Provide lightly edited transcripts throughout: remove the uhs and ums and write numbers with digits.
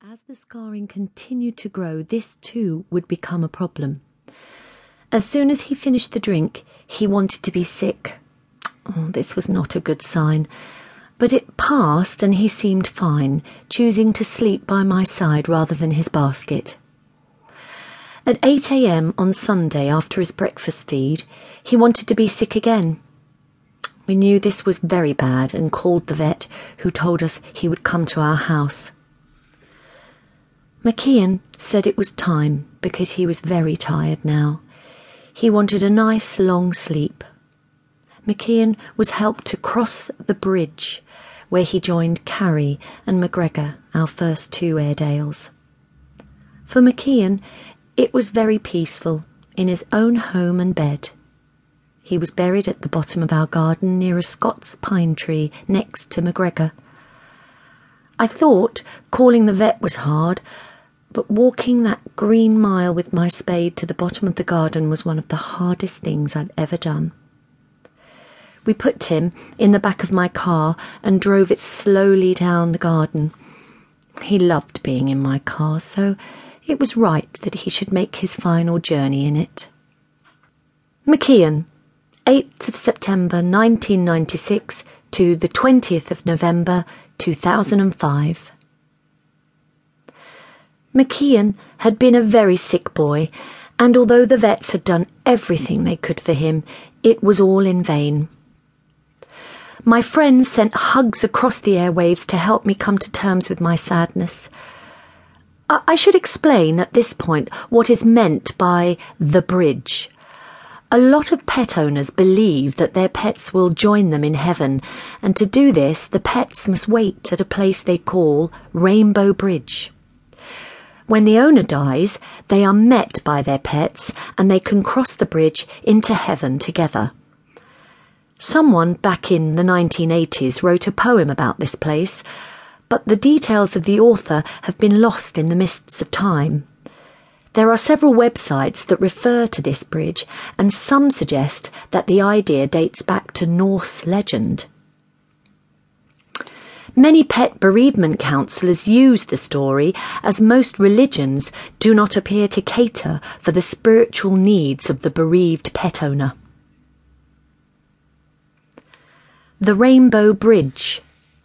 as the scarring continued to grow, this too would become a problem. As soon as he finished the drink, he wanted to be sick. This was not a good sign, but it passed and he seemed fine, choosing to sleep by my side rather than his basket. At 8 a.m. on Sunday, after his breakfast feed, he wanted to be sick again. We knew this was very bad and called the vet, who told us he would come to our house. McKeon said it was time because he was very tired now. He wanted a nice long sleep. McKeon was helped to cross the bridge, where he joined Carrie and McGregor, our first two Airedales. For McKeon, it was very peaceful, in his own home and bed. He was buried at the bottom of our garden near a Scots pine tree next to McGregor. I thought calling the vet was hard, but walking that green mile with my spade to the bottom of the garden was one of the hardest things I've ever done. We put Tim in the back of my car and drove it slowly down the garden. He loved being in my car, so it was right that he should make his final journey in it. McKeon, 8th of September 1996 to the 20th of November 2005. McKeon had been a very sick boy, and although the vets had done everything they could for him, it was all in vain. My friends sent hugs across the airwaves to help me come to terms with my sadness. I should explain at this point what is meant by the bridge. A lot of pet owners believe that their pets will join them in heaven, and to do this, the pets must wait at a place they call Rainbow Bridge. When the owner dies, they are met by their pets and they can cross the bridge into heaven together. Someone back in the 1980s wrote a poem about this place, but the details of the author have been lost in the mists of time. There are several websites that refer to this bridge, and some suggest that the idea dates back to Norse legend. Many pet bereavement counsellors use the story, as most religions do not appear to cater for the spiritual needs of the bereaved pet owner. The Rainbow Bridge.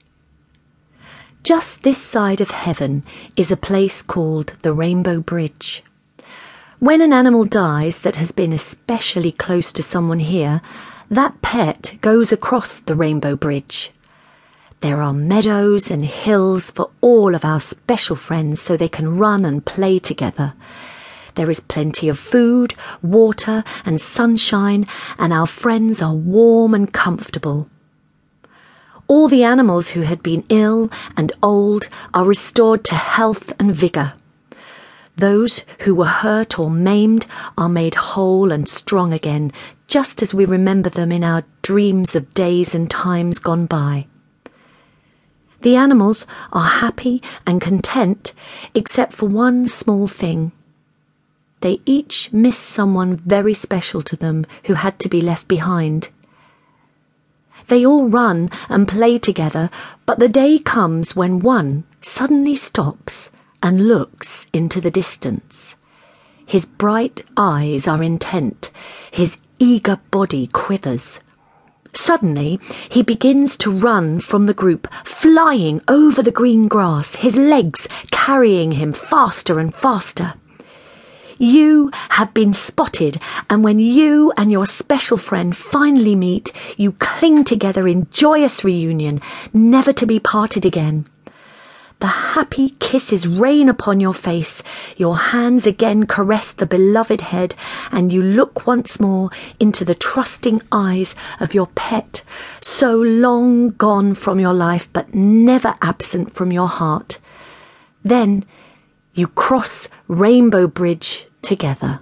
Just this side of heaven is a place called the Rainbow Bridge. When an animal dies that has been especially close to someone here, that pet goes across the Rainbow Bridge. There are meadows and hills for all of our special friends so they can run and play together. There is plenty of food, water and sunshine, and our friends are warm and comfortable. All the animals who had been ill and old are restored to health and vigour. Those who were hurt or maimed are made whole and strong again, just as we remember them in our dreams of days and times gone by. The animals are happy and content, except for one small thing. They each miss someone very special to them who had to be left behind. They all run and play together, but the day comes when one suddenly stops and looks into the distance. His bright eyes are intent, his eager body quivers. Suddenly, he begins to run from the group, flying over the green grass, his legs carrying him faster and faster. You have been spotted, and when you and your special friend finally meet, you cling together in joyous reunion, never to be parted again. The happy kisses rain upon your face, your hands again caress the beloved head, and you look once more into the trusting eyes of your pet, so long gone from your life but never absent from your heart. Then you cross Rainbow Bridge together.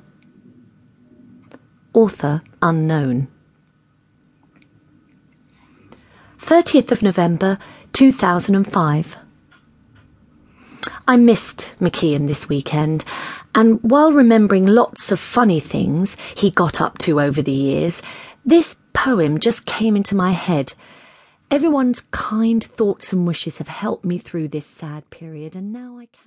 Author unknown. 30th of November 2005. I missed McKeon this weekend, and while remembering lots of funny things he got up to over the years, this poem just came into my head. Everyone's kind thoughts and wishes have helped me through this sad period, and now I can